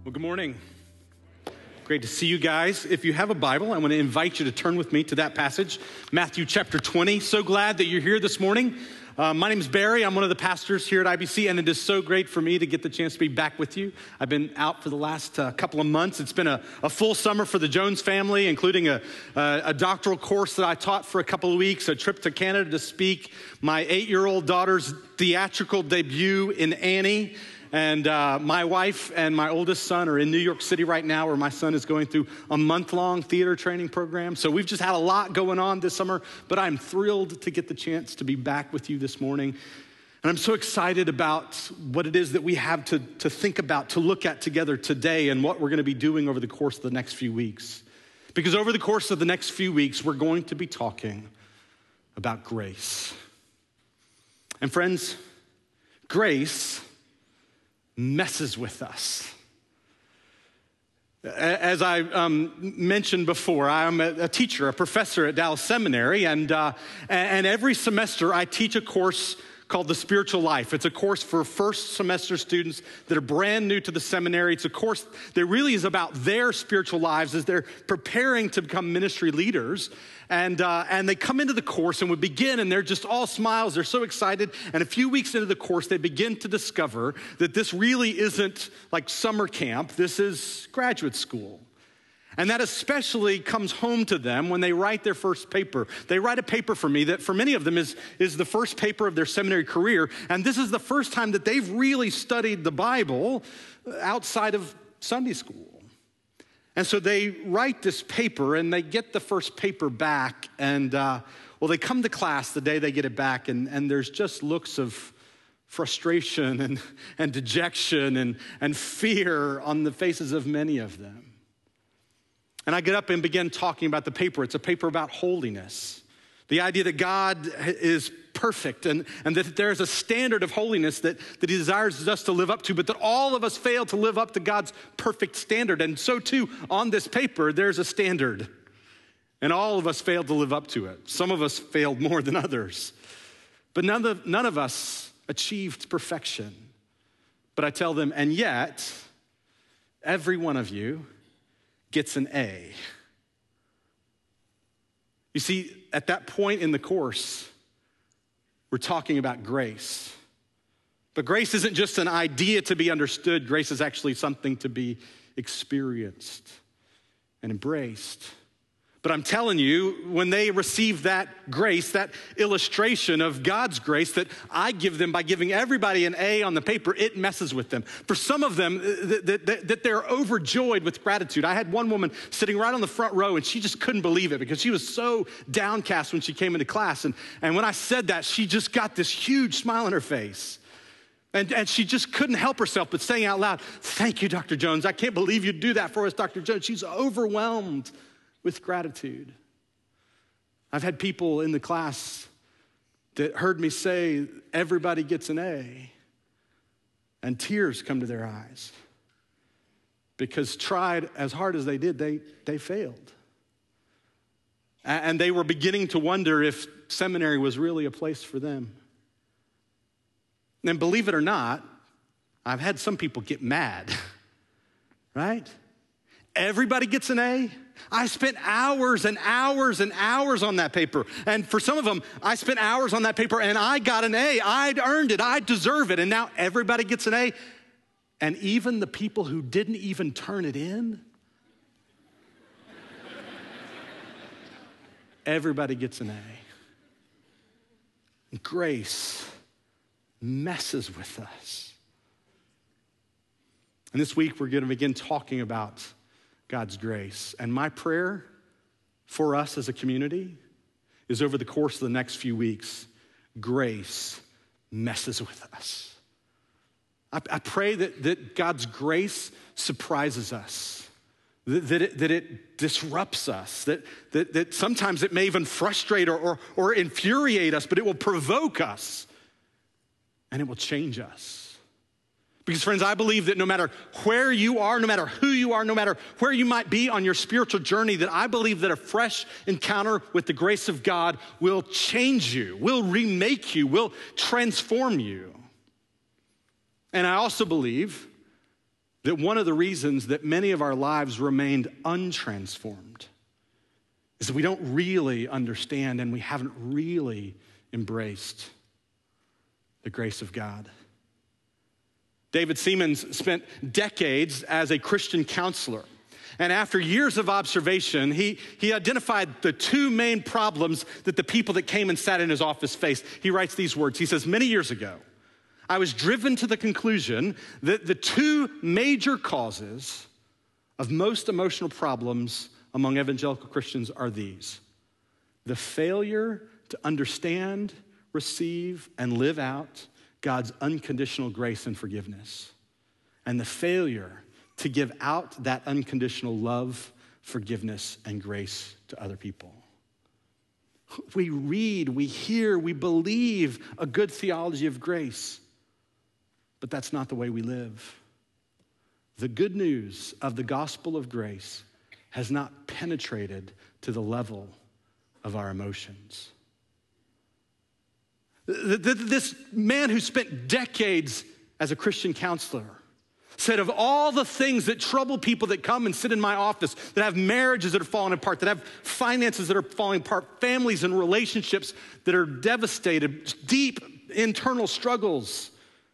Well, good morning. Great to see you guys. If you have a Bible, I want to invite you to turn with me to that passage, Matthew chapter 20. So glad that you're here this morning. My name is Barry. I'm one of the pastors here at IBC, and it is so great for me to get the chance to be back with you. I've been out for the last couple of months. It's been a full summer for the Jones family, including a doctoral course that I taught for a couple of weeks, a trip to Canada to speak, my 8-year-old daughter's theatrical debut in Annie. And my wife and my oldest son are in New York City right now, where my son is going through a month-long theater training program. So we've just had a lot going on this summer, but I'm thrilled to get the chance to be back with you this morning. And I'm so excited about what it is that we have to think about, to look at together today, and what we're going to be doing over the course of the next few weeks. Because over the course of the next few weeks, we're going to be talking about grace. And friends, grace messes with us. As I mentioned before, I'm a teacher, a professor at Dallas Seminary, and every semester I teach a course called The Spiritual Life. It's a course for first semester students that are brand new to the seminary. It's a course that really is about their spiritual lives as they're preparing to become ministry leaders. And they come into the course and we begin, and they're just all smiles. They're so excited. And a few weeks into the course, they begin to discover that this really isn't like summer camp. This is graduate school. And that especially comes home to them when they write their first paper. They write a paper for me that for many of them is the first paper of their seminary career. And this is the first time that they've really studied the Bible outside of Sunday school. And so they write this paper and they get the first paper back. And they come to class the day they get it back, and there's just looks of frustration and dejection and fear on the faces of many of them. And I get up and begin talking about the paper. It's a paper about holiness. The idea that God is perfect and that there is a standard of holiness that he desires us to live up to, but that all of us fail to live up to God's perfect standard. And so too, on this paper, there's a standard. And all of us failed to live up to it. Some of us failed more than others. But none of us achieved perfection. But I tell them, and yet, every one of you gets an A. You see, at that point in the course, we're talking about grace. But grace isn't just an idea to be understood. Grace is actually something to be experienced and embraced. But I'm telling you, when they receive that grace, that illustration of God's grace that I give them by giving everybody an A on the paper, it messes with them. For some of them, that they're overjoyed with gratitude. I had one woman sitting right on the front row, and she just couldn't believe it because she was so downcast when she came into class. And when I said that, she just got this huge smile on her face. And she just couldn't help herself but saying out loud, "Thank you, Dr. Jones. I can't believe you do that for us, Dr. Jones." She's overwhelmed with gratitude. I've had people in the class that heard me say, "Everybody gets an A," and tears come to their eyes because tried as hard as they did, they failed. And they were beginning to wonder if seminary was really a place for them. And believe it or not, I've had some people get mad, right? Everybody gets an A. I spent hours and hours and hours on that paper. And for some of them, I spent hours on that paper and I got an A. I'd earned it. I deserve it. And now everybody gets an A. And even the people who didn't even turn it in, everybody gets an A. And grace messes with us. And this week, we're going to begin talking about God's grace. And my prayer for us as a community is over the course of the next few weeks, grace messes with us. I pray that God's grace surprises us, that it disrupts us, that sometimes it may even frustrate or infuriate us, but it will provoke us and it will change us. Because friends, I believe that no matter where you are, no matter who you are, no matter where you might be on your spiritual journey, that I believe that a fresh encounter with the grace of God will change you, will remake you, will transform you. And I also believe that one of the reasons that many of our lives remained untransformed is that we don't really understand and we haven't really embraced the grace of God. David Seamands spent decades as a Christian counselor. And after years of observation, he identified the two main problems that the people that came and sat in his office faced. He writes these words. He says, many years ago, I was driven to the conclusion that the two major causes of most emotional problems among evangelical Christians are these: the failure to understand, receive, and live out God's unconditional grace and forgiveness, and the failure to give out that unconditional love, forgiveness, and grace to other people. We read, we hear, we believe a good theology of grace, but that's not the way we live. The good news of the gospel of grace has not penetrated to the level of our emotions. This man who spent decades as a Christian counselor said, of all the things that trouble people that come and sit in my office, that have marriages that are falling apart, that have finances that are falling apart, families and relationships that are devastated, deep internal struggles,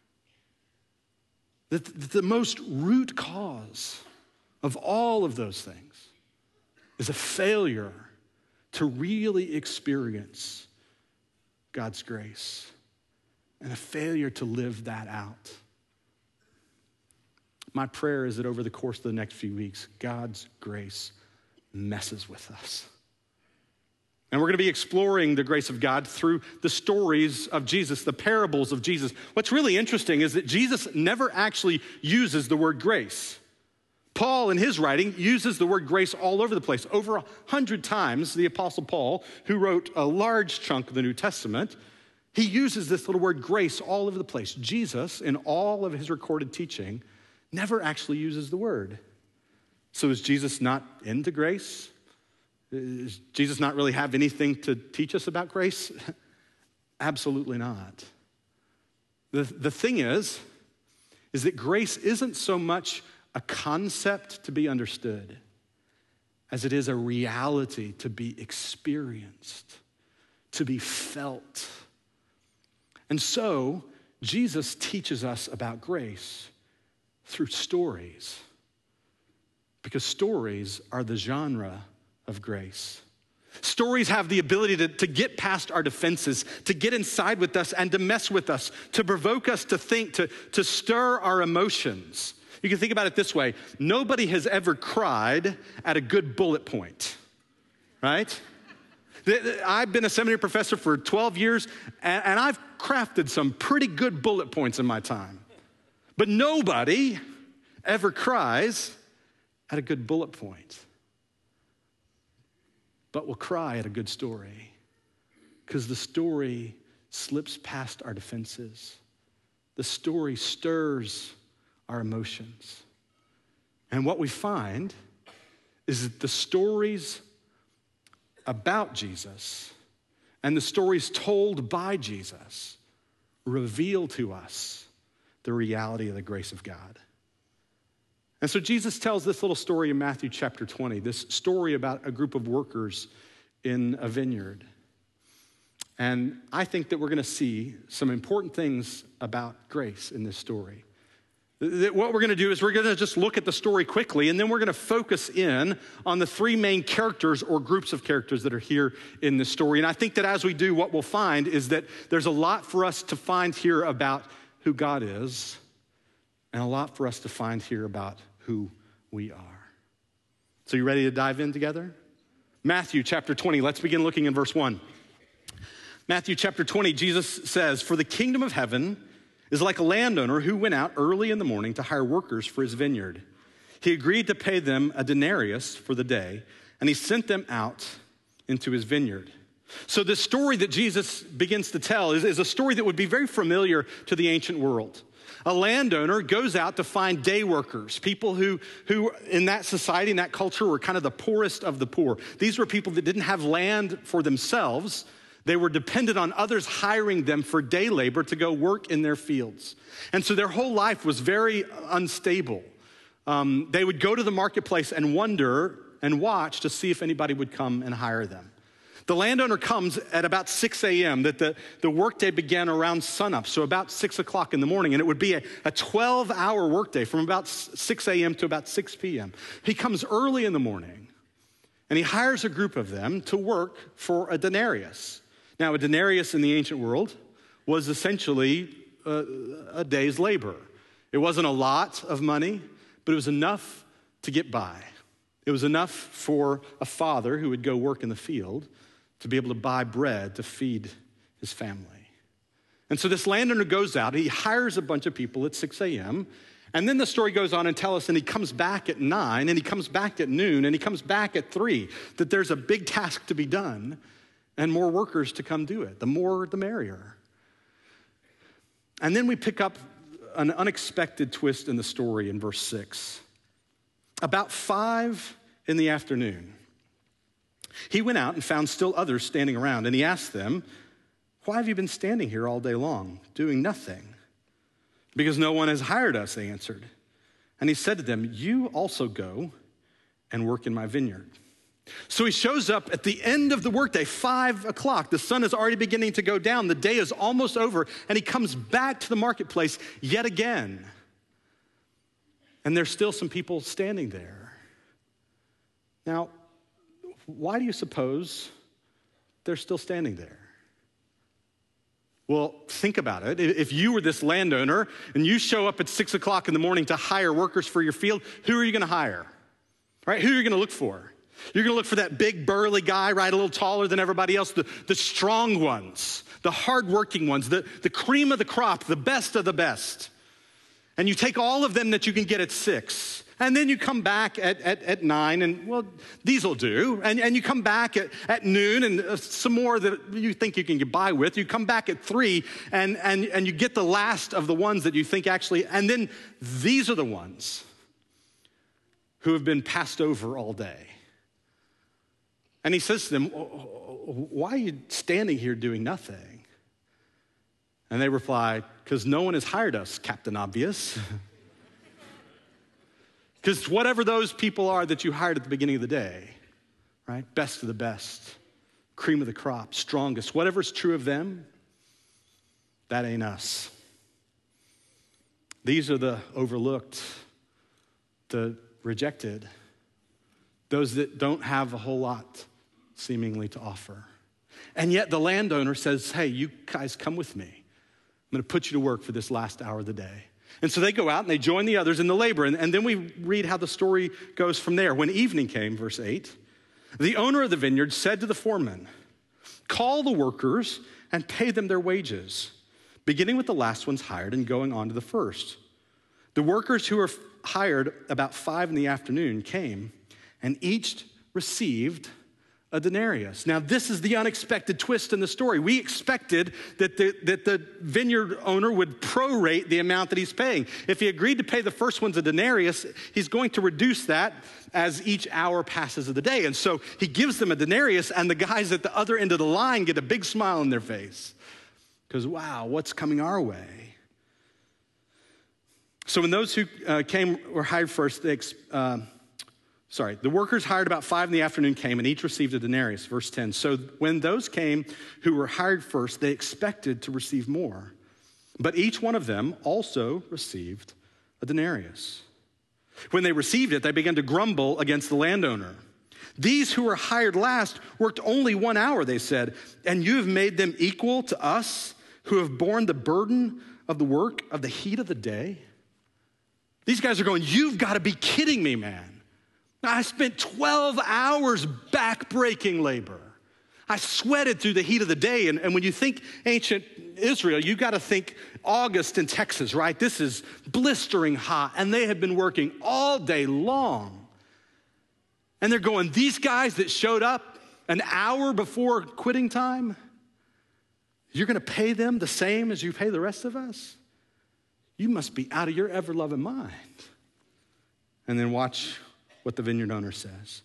that the most root cause of all of those things is a failure to really experience God's grace and a failure to live that out. My prayer is that over the course of the next few weeks, God's grace messes with us. And we're going to be exploring the grace of God through the stories of Jesus, the parables of Jesus. What's really interesting is that Jesus never actually uses the word grace. Paul, in his writing, uses the word grace all over the place. Over 100 times, the Apostle Paul, who wrote a large chunk of the New Testament, he uses this little word grace all over the place. Jesus, in all of his recorded teaching, never actually uses the word. So is Jesus not into grace? Does Jesus not really have anything to teach us about grace? Absolutely not. The thing is that grace isn't so much a concept to be understood as it is a reality to be experienced, to be felt. And so Jesus teaches us about grace through stories, because stories are the genre of grace. Stories have the ability to get past our defenses, to get inside with us and to mess with us, to provoke us to think, to stir our emotions. You can think about it this way. Nobody has ever cried at a good bullet point, right? I've been a seminary professor for 12 years, and I've crafted some pretty good bullet points in my time. But nobody ever cries at a good bullet point, but will cry at a good story, because the story slips past our defenses. The story stirs our emotions. And what we find is that the stories about Jesus and the stories told by Jesus reveal to us the reality of the grace of God. And so Jesus tells this little story in Matthew chapter 20, this story about a group of workers in a vineyard. And I think that we're going to see some important things about grace in this story. What we're going to do is we're going to just look at the story quickly, and then we're going to focus in on the three main characters or groups of characters that are here in this story. And I think that as we do, what we'll find is that there's a lot for us to find here about who God is, and a lot for us to find here about who we are. So you ready to dive in together? Matthew chapter 20, let's begin looking in verse 1. Matthew chapter 20, Jesus says, "For the kingdom of heaven is like a landowner who went out early in the morning to hire workers for his vineyard. He agreed to pay them a denarius for the day, and he sent them out into his vineyard." So this story that Jesus begins to tell is a story that would be very familiar to the ancient world. A landowner goes out to find day workers, people who in that society, in that culture, were kind of the poorest of the poor. These were people that didn't have land for themselves. They were dependent on others hiring them for day labor to go work in their fields. And so their whole life was very unstable. they would go to the marketplace and wonder and watch to see if anybody would come and hire them. The landowner comes at about 6 a.m., that the workday began around sunup, so about 6 o'clock in the morning, and it would be a 12-hour workday from about 6 a.m. to about 6 p.m. He comes early in the morning, and he hires a group of them to work for a denarius. Now, a denarius in the ancient world was essentially a day's labor. It wasn't a lot of money, but it was enough to get by. It was enough for a father who would go work in the field to be able to buy bread to feed his family. And so this landowner goes out, he hires a bunch of people at 6 a.m., and then the story goes on and tells us, and he comes back at 9, and he comes back at noon, and he comes back at 3, that there's a big task to be done and more workers to come do it. The more, the merrier. And then we pick up an unexpected twist in the story in verse 6. About 5 in the afternoon, he went out and found still others standing around, and he asked them, "Why have you been standing here all day long, doing nothing?" "Because no one has hired us," they answered. And he said to them, "You also go and work in my vineyard." So he shows up at the end of the workday, 5 o'clock. The sun is already beginning to go down. The day is almost over, and he comes back to the marketplace yet again. And there's still some people standing there. Now, why do you suppose they're still standing there? Well, think about it. If you were this landowner and you show up at 6 o'clock in the morning to hire workers for your field, who are you going to hire? Right? Who are you going to look for? You're going to look for that big burly guy, right? A little taller than everybody else, the strong ones, the hardworking ones, the cream of the crop, the best of the best. And you take all of them that you can get at 6. And then you come back at 9, and well, these will do. And you come back at noon, and some more that you think you can get by with. You come back at 3, and you get the last of the ones that you think actually, and then these are the ones who have been passed over all day. And he says to them, "Why are you standing here doing nothing?" And they reply, "Because no one has hired us, Captain Obvious." Because whatever those people are that you hired at the beginning of the day, right? Best of the best, cream of the crop, strongest, whatever's true of them, that ain't us. These are the overlooked, the rejected, those that don't have a whole lot seemingly to offer. And yet the landowner says, "Hey, you guys come with me. I'm going to put you to work for this last hour of the day." And so they go out and they join the others in the labor. And then we read how the story goes from there. When evening came, verse 8, the owner of the vineyard said to the foreman, "Call the workers and pay them their wages, beginning with the last ones hired and going on to the first." The workers who were hired about 5 in the afternoon came, and each received a denarius. Now, this is the unexpected twist in the story. We expected that the vineyard owner would prorate the amount that he's paying. If he agreed to pay the first ones a denarius, he's going to reduce that as each hour passes of the day. And so he gives them a denarius, and the guys at the other end of the line get a big smile on their face because, wow, what's coming our way? So when those who were hired first, the workers hired about 5 in the afternoon came, and each received a denarius. Verse 10, so when those came who were hired first, they expected to receive more. But each one of them also received a denarius. When they received it, they began to grumble against the landowner. "These who were hired last worked only 1 hour," they said, "and you have made them equal to us who have borne the burden of the work of the heat of the day." These guys are going, "You've got to be kidding me, man. I spent 12 hours back-breaking labor. I sweated through the heat of the day." And when you think ancient Israel, you got to think August in Texas, right? This is blistering hot, and they had been working all day long. And they're going, "These guys that showed up an hour before quitting time, you're going to pay them the same as you pay the rest of us? You must be out of your ever-loving mind." And then watch what the vineyard owner says.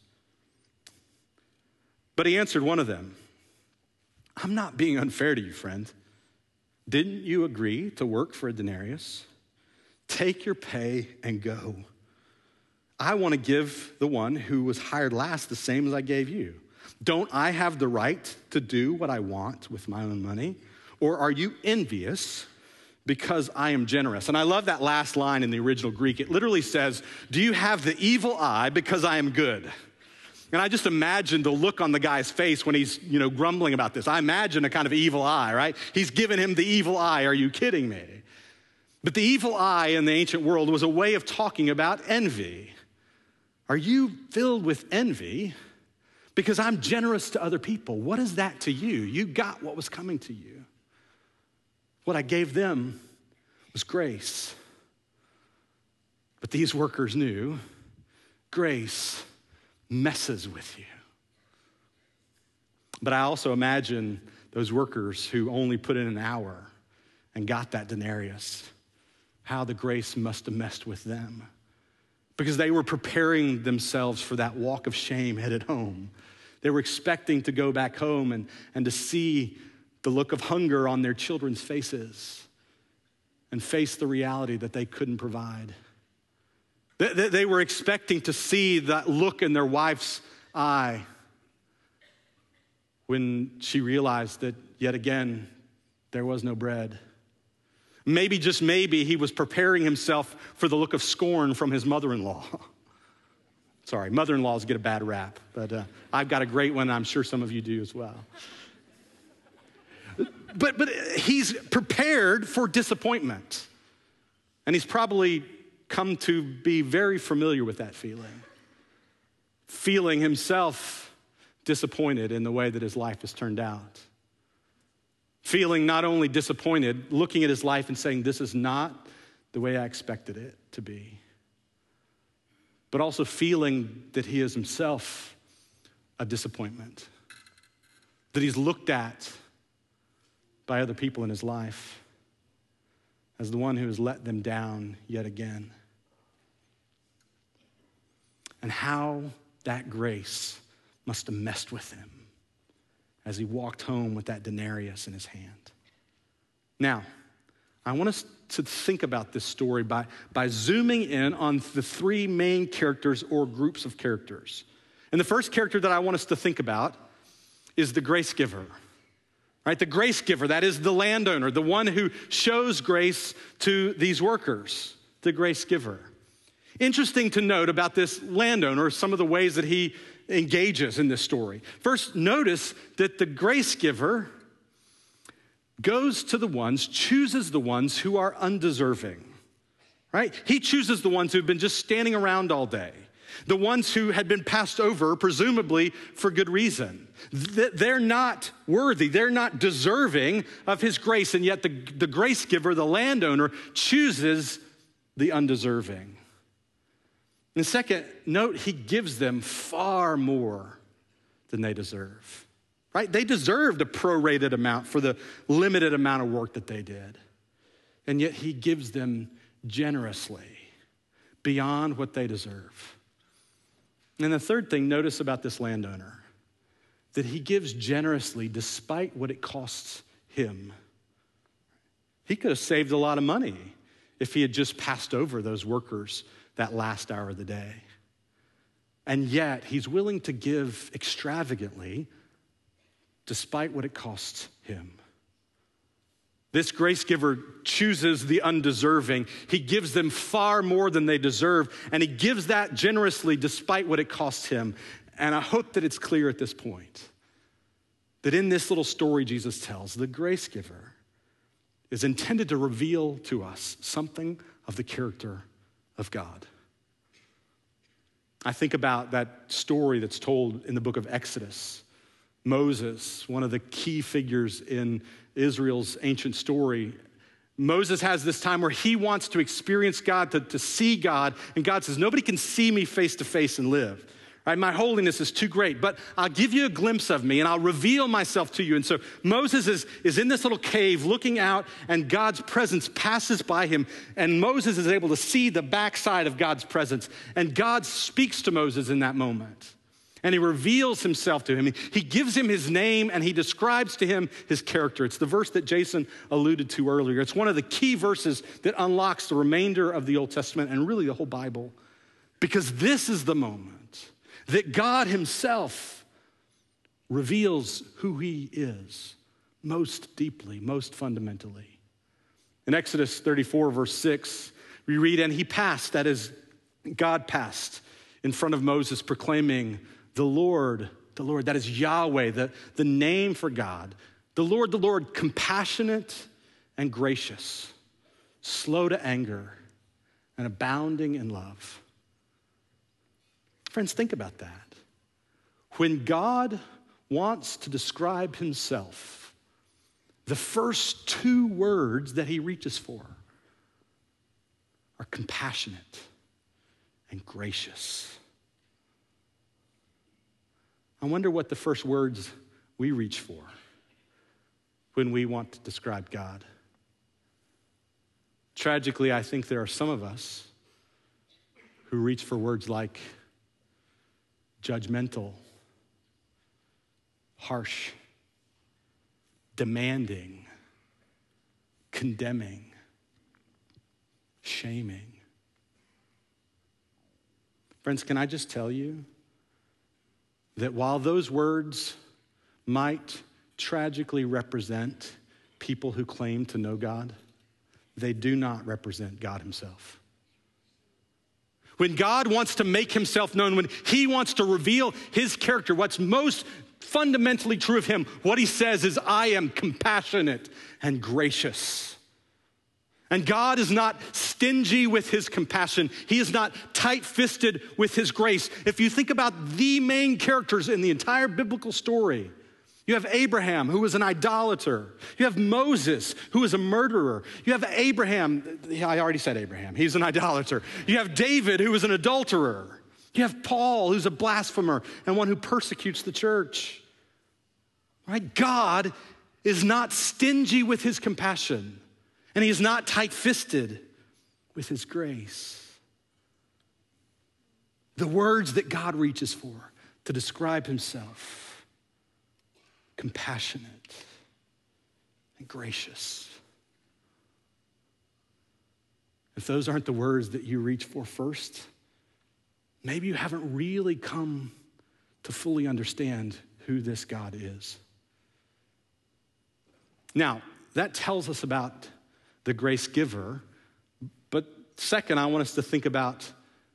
But he answered one of them, "I'm not being unfair to you, friend. Didn't you agree to work for a denarius? Take your pay and go. I want to give the one who was hired last the same as I gave you. Don't I have the right to do what I want with my own money? Or are you envious because I am generous? And I love that last line in the original Greek. It literally says, do you have the evil eye because I am good? And I just imagine the look on the guy's face when he's, grumbling about this. I imagine a kind of evil eye, right? He's given him the evil eye. Are you kidding me? But the evil eye in the ancient world was a way of talking about envy. Are you filled with envy because I'm generous to other people? What is that to you? You got what was coming to you. What I gave them was grace. But these workers knew grace messes with you. But I also imagine those workers who only put in an hour and got that denarius, how the grace must have messed with them, because they were preparing themselves for that walk of shame headed home. They were expecting to go back home and to see the look of hunger on their children's faces and face the reality that they couldn't provide. They were expecting to see that look in their wife's eye when she realized that yet again, there was no bread. Maybe, just maybe, he was preparing himself for the look of scorn from his mother-in-law. Sorry, mother-in-laws get a bad rap, but I've got a great one, and I'm sure some of you do as well. But he's prepared for disappointment, and he's probably come to be very familiar with that feeling himself disappointed in the way that his life has turned out. Feeling not only disappointed, looking at his life and saying, this is not the way I expected it to be, but also feeling that he is himself a disappointment, that he's looked at by other people in his life as the one who has let them down yet again. And how that grace must have messed with him as he walked home with that denarius in his hand. Now, I want us to think about this story by zooming in on the three main characters or groups of characters. And the first character that I want us to think about is the grace giver. Right? The grace giver, that is the landowner, the one who shows grace to these workers, the grace giver. Interesting to note about this landowner, some of the ways that he engages in this story. First, notice that the grace giver goes to the ones, chooses the ones who are undeserving, right? He chooses the ones who've been just standing around all day, the ones who had been passed over, presumably for good reason. They're not worthy, they're not deserving of his grace, and yet the grace giver, the landowner, chooses the undeserving. And second, note he gives them far more than they deserve, right? They deserved a prorated amount for the limited amount of work that they did. And yet he gives them generously beyond what they deserve. And the third thing, notice about this landowner, that he gives generously despite what it costs him. He could have saved a lot of money if he had just passed over those workers that last hour of the day. And yet, he's willing to give extravagantly despite what it costs him. This grace giver chooses the undeserving. He gives them far more than they deserve, and he gives that generously despite what it costs him. And I hope that it's clear at this point that in this little story Jesus tells, the grace giver is intended to reveal to us something of the character of God. I think about that story that's told in the book of Exodus. Moses, one of the key figures in Israel's ancient story. Moses has this time where he wants to experience God, to see God, and God says, nobody can see me face to face and live. Right? My holiness is too great, but I'll give you a glimpse of me and I'll reveal myself to you. And so Moses is in this little cave looking out, and God's presence passes by him, and Moses is able to see the backside of God's presence. And God speaks to Moses in that moment, and he reveals himself to him. He gives him his name, and he describes to him his character. It's the verse that Jason alluded to earlier. It's one of the key verses that unlocks the remainder of the Old Testament and really the whole Bible. Because this is the moment that God himself reveals who he is most deeply, most fundamentally. In Exodus 34, verse 6, we read, and he passed, that is, God passed in front of Moses, proclaiming, the Lord, that is Yahweh, the name for God. The Lord, compassionate and gracious, slow to anger, and abounding in love. Friends, think about that. When God wants to describe himself, the first two words that he reaches for are compassionate and gracious. I wonder what the first words we reach for when we want to describe God. Tragically, I think there are some of us who reach for words like judgmental, harsh, demanding, condemning, shaming. Friends, can I just tell you that while those words might tragically represent people who claim to know God, they do not represent God himself. When God wants to make himself known, when he wants to reveal his character, what's most fundamentally true of him, what he says is, I am compassionate and gracious. And God is not stingy with his compassion. He is not tight-fisted with his grace. If you think about the main characters in the entire biblical story, you have Abraham, who was an idolater. You have Moses, who was a murderer. You have Abraham, I already said Abraham, he's an idolater. You have David, who was an adulterer. You have Paul, who's a blasphemer and one who persecutes the church. Right? God is not stingy with his compassion, and he is not tight-fisted with his grace. The words that God reaches for to describe himself: compassionate and gracious. If those aren't the words that you reach for first, maybe you haven't really come to fully understand who this God is. Now, that tells us about the grace giver, but second, I want us to think about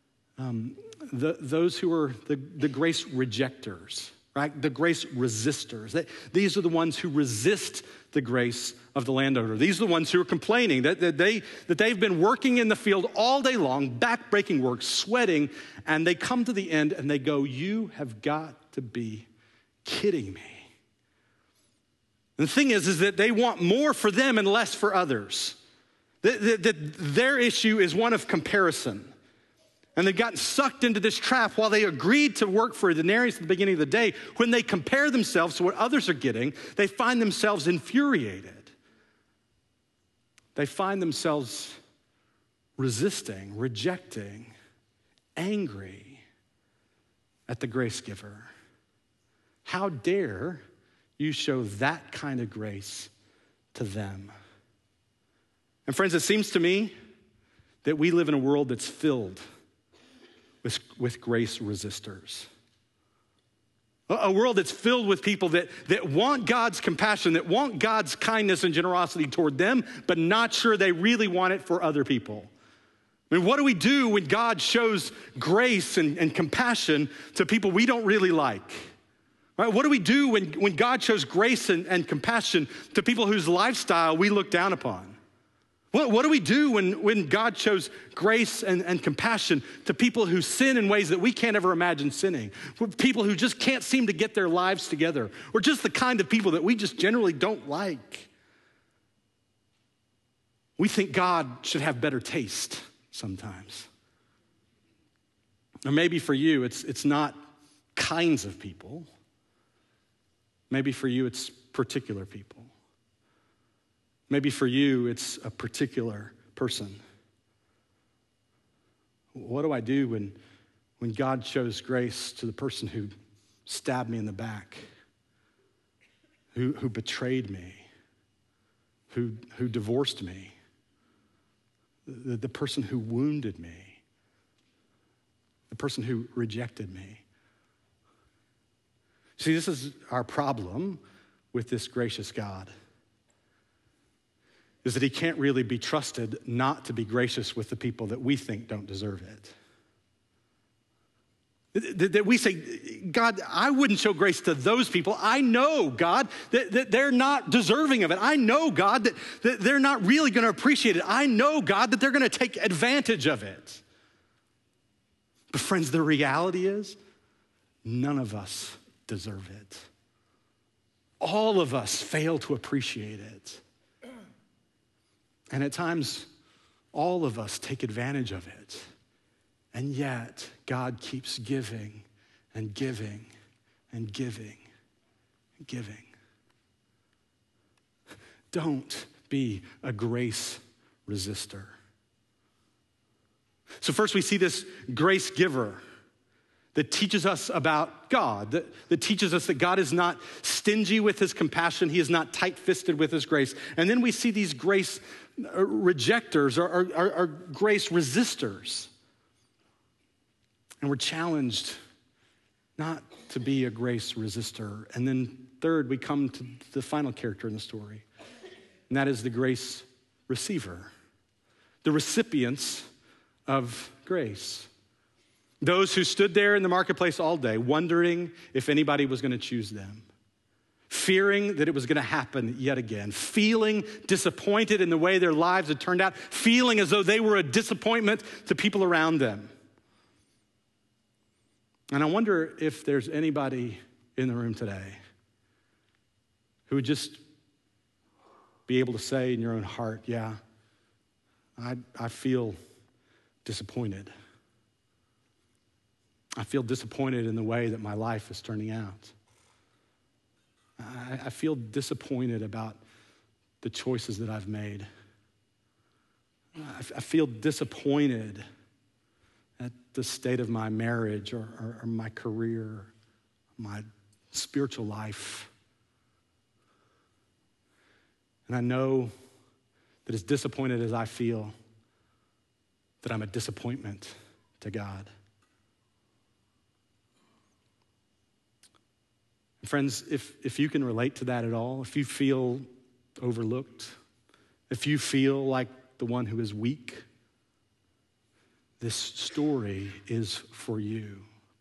those who are the grace rejectors, right? The grace resistors. These are the ones who resist the grace of the landowner. These are the ones who are complaining that they've been working in the field all day long, back-breaking work, sweating, and they come to the end and they go, you have got to be kidding me. And the thing is that they want more for them and less for others. Their issue is one of comparison. And they've gotten sucked into this trap while they agreed to work for a denarius at the beginning of the day. When they compare themselves to what others are getting, they find themselves infuriated. They find themselves resisting, rejecting, angry at the grace giver. How dare you show that kind of grace to them? And friends, it seems to me that we live in a world that's filled with grace resistors. A world that's filled with people that want God's compassion, that want God's kindness and generosity toward them, but not sure they really want it for other people. I mean, what do we do when God shows grace and compassion to people we don't really like? Right? What do we do when God shows grace and compassion to people whose lifestyle we look down upon? What do we do when God shows grace and compassion to people who sin in ways that we can't ever imagine sinning? People who just can't seem to get their lives together, or just the kind of people that we just generally don't like. We think God should have better taste sometimes. Or maybe for you, it's not kinds of people. Maybe for you, it's particular people. Maybe for you, it's a particular person. What do I do when God shows grace to the person who stabbed me in the back, who betrayed me, who divorced me, the person who wounded me? the person who rejected me. See, this is our problem with this gracious God, is that he can't really be trusted not to be gracious with the people that we think don't deserve it. That we say, God, I wouldn't show grace to those people. I know, God, that they're not deserving of it. I know, God, that they're not really going to appreciate it. I know, God, that they're going to take advantage of it. But friends, the reality is none of us deserve it. All of us fail to appreciate it. And at times, all of us take advantage of it. And yet, God keeps giving and giving and giving and giving. Don't be a grace resistor. So first we see this grace giver that teaches us about God, that teaches us that God is not stingy with his compassion. He is not tight-fisted with his grace. And then we see these grace rejectors or grace resistors. And we're challenged not to be a grace resistor. And then third, we come to the final character in the story, and that is the grace receiver, the recipients of grace. Those who stood there in the marketplace all day, wondering if anybody was going to choose them, fearing that it was going to happen yet again, feeling disappointed in the way their lives had turned out, feeling as though they were a disappointment to people around them. And I wonder if there's anybody in the room today who would just be able to say in your own heart, yeah, I feel disappointed. I feel disappointed in the way that my life is turning out. I feel disappointed about the choices that I've made. I feel disappointed at the state of my marriage or my career, my spiritual life. And I know that as disappointed as I feel, that I'm a disappointment to God. Friends, if you can relate to that at all, if you feel overlooked, if you feel like the one who is weak, this story is for you.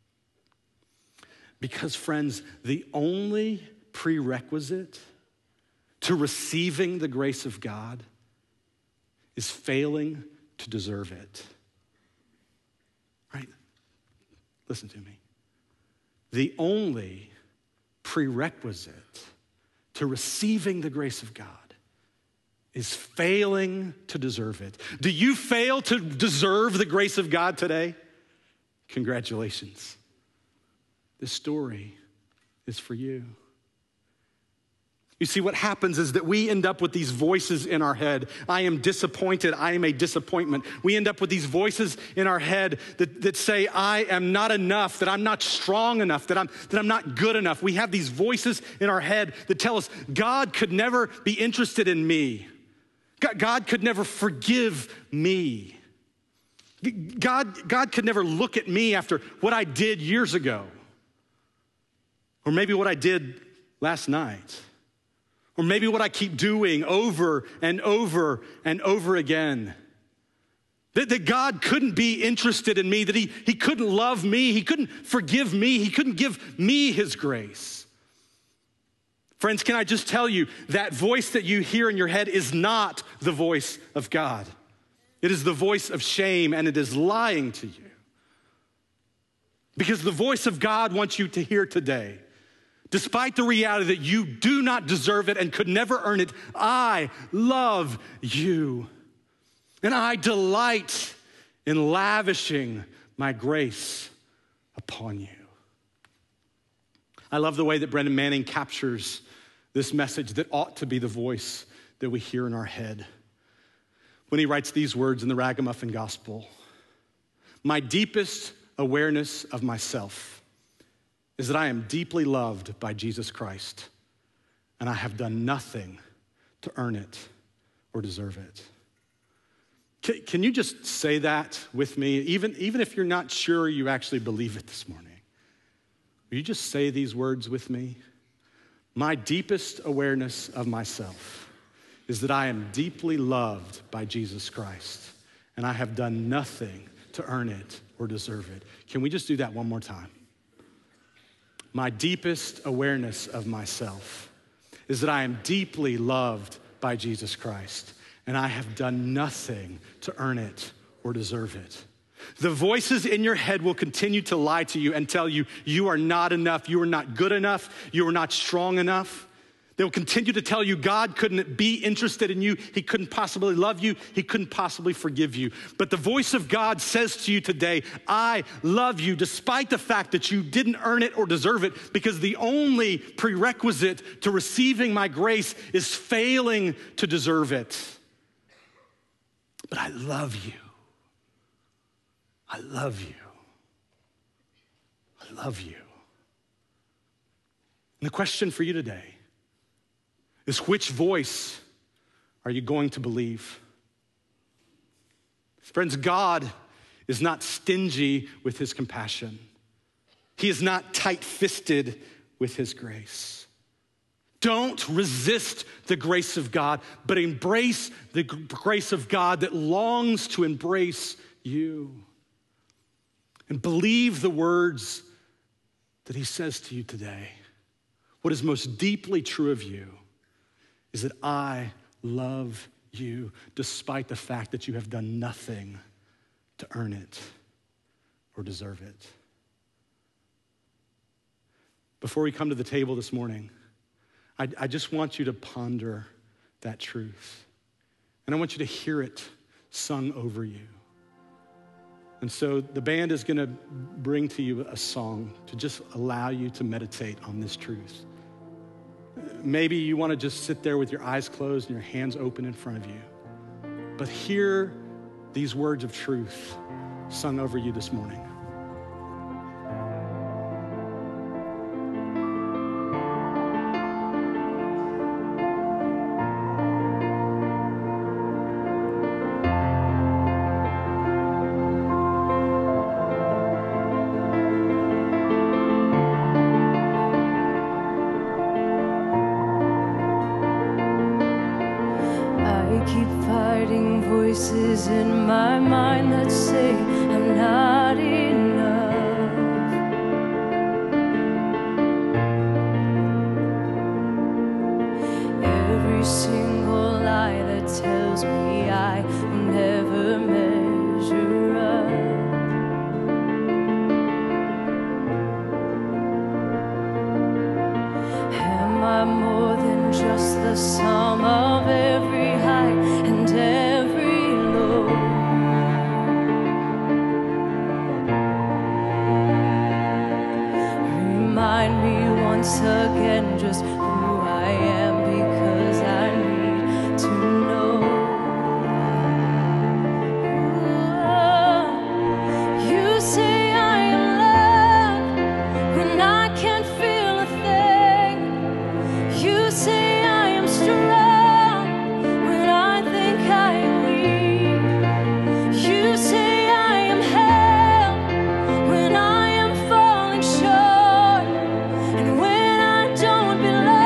Because friends, the only prerequisite to receiving the grace of God is failing to deserve it. Right? Listen to me. The only prerequisite to receiving the grace of God is failing to deserve it. Do you fail to deserve the grace of God today? Congratulations. This story is for you. You see, what happens is that we end up with these voices in our head. I am disappointed. I am a disappointment. We end up with these voices in our head that say, I am not enough, that I'm not strong enough, that I'm not good enough. We have these voices in our head that tell us God could never be interested in me. God could never forgive me. God could never look at me after what I did years ago. Or maybe what I did last night. Or maybe what I keep doing over and over and over again. That God couldn't be interested in me, that he couldn't love me, he couldn't forgive me, he couldn't give me his grace. Friends, can I just tell you, that voice that you hear in your head is not the voice of God. It is the voice of shame, and it is lying to you. Because the voice of God wants you to hear today, despite the reality that you do not deserve it and could never earn it, I love you. And I delight in lavishing my grace upon you. I love the way that Brendan Manning captures this message that ought to be the voice that we hear in our head when he writes these words in the Ragamuffin Gospel. My deepest awareness of myself is that I am deeply loved by Jesus Christ, and I have done nothing to earn it or deserve it. Can you just say that with me, even if you're not sure you actually believe it this morning? Will you just say these words with me? My deepest awareness of myself is that I am deeply loved by Jesus Christ, and I have done nothing to earn it or deserve it. Can we just do that one more time? My deepest awareness of myself is that I am deeply loved by Jesus Christ, and I have done nothing to earn it or deserve it. The voices in your head will continue to lie to you and tell you, you are not enough, you are not good enough, you are not strong enough. They will continue to tell you God couldn't be interested in you, he couldn't possibly love you, he couldn't possibly forgive you. But the voice of God says to you today, I love you despite the fact that you didn't earn it or deserve it, because the only prerequisite to receiving my grace is failing to deserve it. But I love you. I love you. I love you. And the question for you today is, which voice are you going to believe? Friends, God is not stingy with his compassion. He is not tight-fisted with his grace. Don't resist the grace of God, but embrace the grace of God that longs to embrace you. And believe the words that he says to you today. What is most deeply true of you is that I love you despite the fact that you have done nothing to earn it or deserve it. Before we come to the table this morning, I just want you to ponder that truth. And I want you to hear it sung over you. And so the band is gonna bring to you a song to just allow you to meditate on this truth. Maybe you wanna just sit there with your eyes closed and your hands open in front of you. But hear these words of truth sung over you this morning. Voices in my mind that say I'm not enough. Every single lie that tells me I will never measure up. Am I more than just the sum of every high and every remind me once again just who I am, because I need to know. You say I am loved when I can't feel a thing. You say I am strong when I think I am weak. You say I am held when I am falling short. And when I don't belong,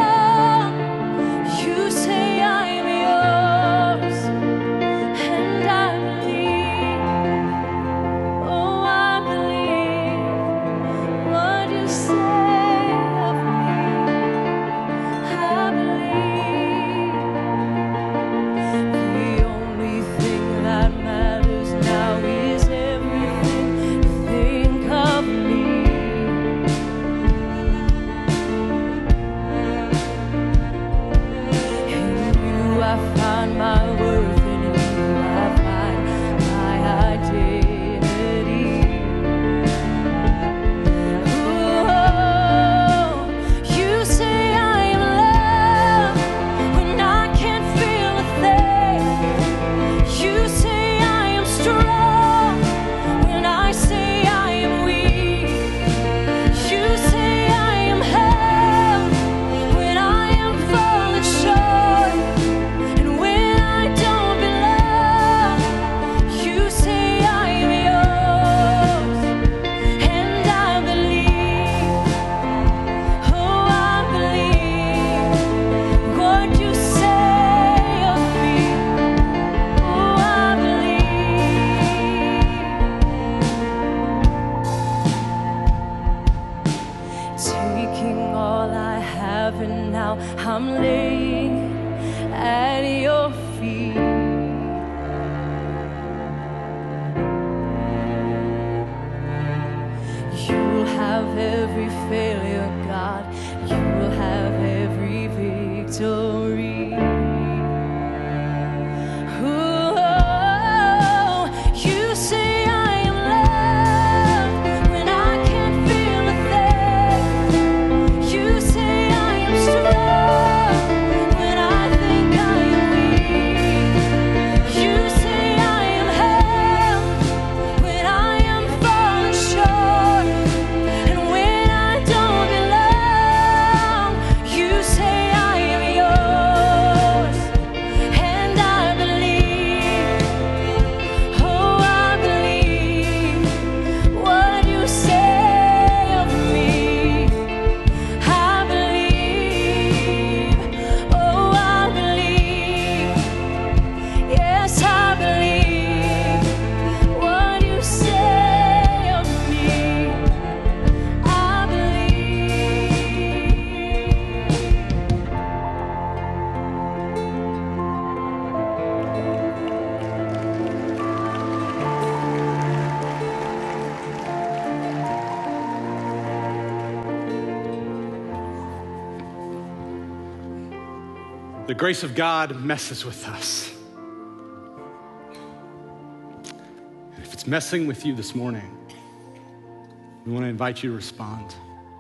I'm laying at your feet. You'll have every failure, God. You'll have every victory. Oh, you say I am loved when I can't feel a thing. You say I am strong when I think I am weak. You say I am held when I am falling short. And when I don't belong, you say I am yours. And I believe, oh, I believe what you say of me. I believe, oh, I believe, yes, I believe what you say of me. I believe. The grace of God messes with us. And if it's messing with you this morning, we want to invite you to respond.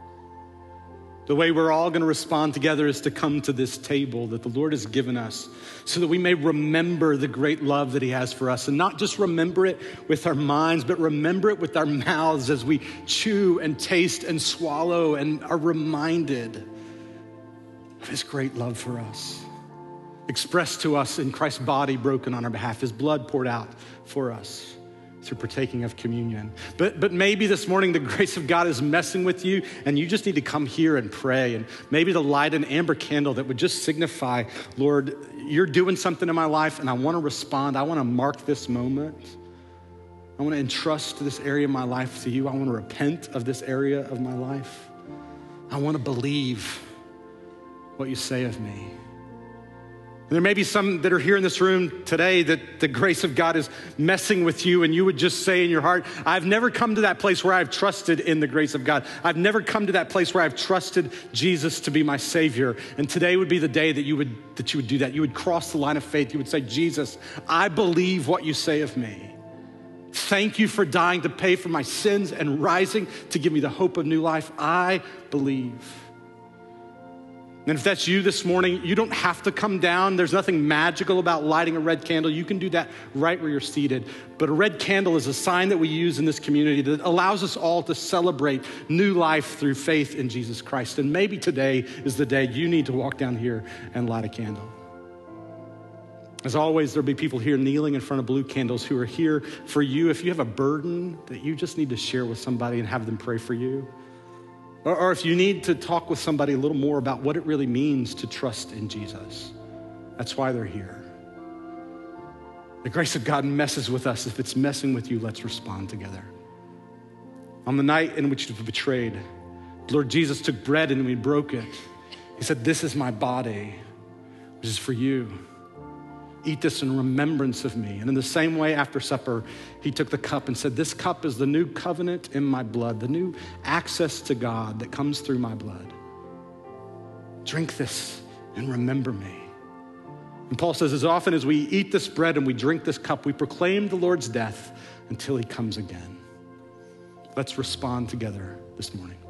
The way we're all going to respond together is to come to this table that the Lord has given us so that we may remember the great love that he has for us, and not just remember it with our minds, but remember it with our mouths as we chew and taste and swallow and are reminded of his great love for us, expressed to us in Christ's body broken on our behalf, his blood poured out for us through partaking of communion. But maybe this morning the grace of God is messing with you and you just need to come here and pray, and maybe to light an amber candle that would just signify, Lord, you're doing something in my life and I want to respond. I want to mark this moment. I want to entrust this area of my life to you. I want to repent of this area of my life. I want to believe what you say of me. And there may be some that are here in this room today that the grace of God is messing with you, and you would just say in your heart, I've never come to that place where I've trusted in the grace of God. I've never come to that place where I've trusted Jesus to be my Savior. And today would be the day that you would do that. You would cross the line of faith. You would say, Jesus, I believe what you say of me. Thank you for dying to pay for my sins and rising to give me the hope of new life. I believe. And if that's you this morning, you don't have to come down. There's nothing magical about lighting a red candle. You can do that right where you're seated. But a red candle is a sign that we use in this community that allows us all to celebrate new life through faith in Jesus Christ. And maybe today is the day you need to walk down here and light a candle. As always, there'll be people here kneeling in front of blue candles who are here for you. If you have a burden that you just need to share with somebody and have them pray for you, or if you need to talk with somebody a little more about what it really means to trust in Jesus, that's why they're here. The grace of God messes with us. If it's messing with you, let's respond together. On the night in which he was betrayed, Lord Jesus took bread and we broke it. He said, this is my body, which is for you. Eat this in remembrance of me. And in the same way, after supper, he took the cup and said, this cup is the new covenant in my blood, the new access to God that comes through my blood. Drink this and remember me. And Paul says, as often as we eat this bread and we drink this cup, we proclaim the Lord's death until he comes again. Let's respond together this morning.